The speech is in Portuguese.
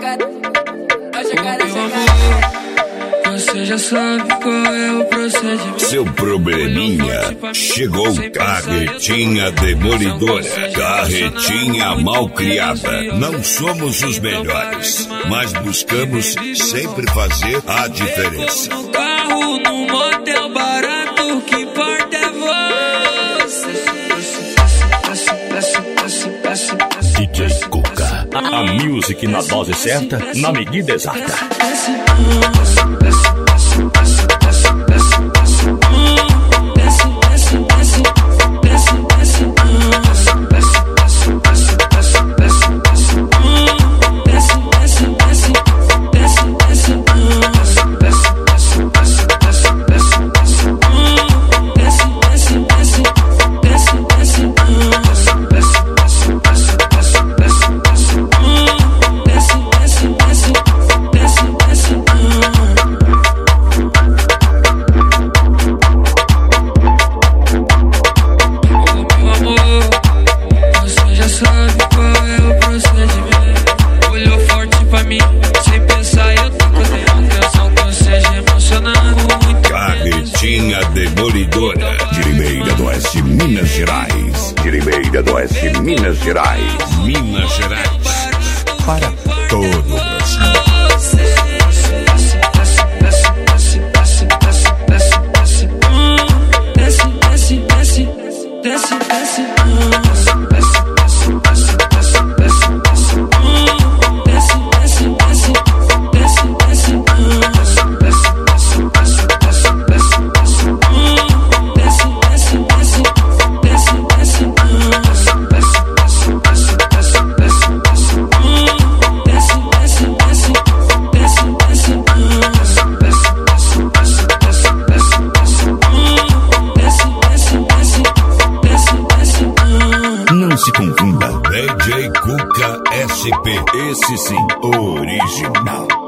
Você já sabe qual é o procedimento. Seu probleminha chegou. Carretinha demolidora, carretinha malcriada. Não somos os melhores, mas buscamos sempre fazer a diferença. No carro, num motel barato, que importa é você. DJ Cuca, a music na dose certa, na medida exata. Carretinha demolidora, de Limeira do Oeste, Minas Gerais. De Limeira do Oeste, Minas Gerais. Minas Gerais. Para todo o Brasil. Não se confunda. DJ Cuca SP, esse sim, original.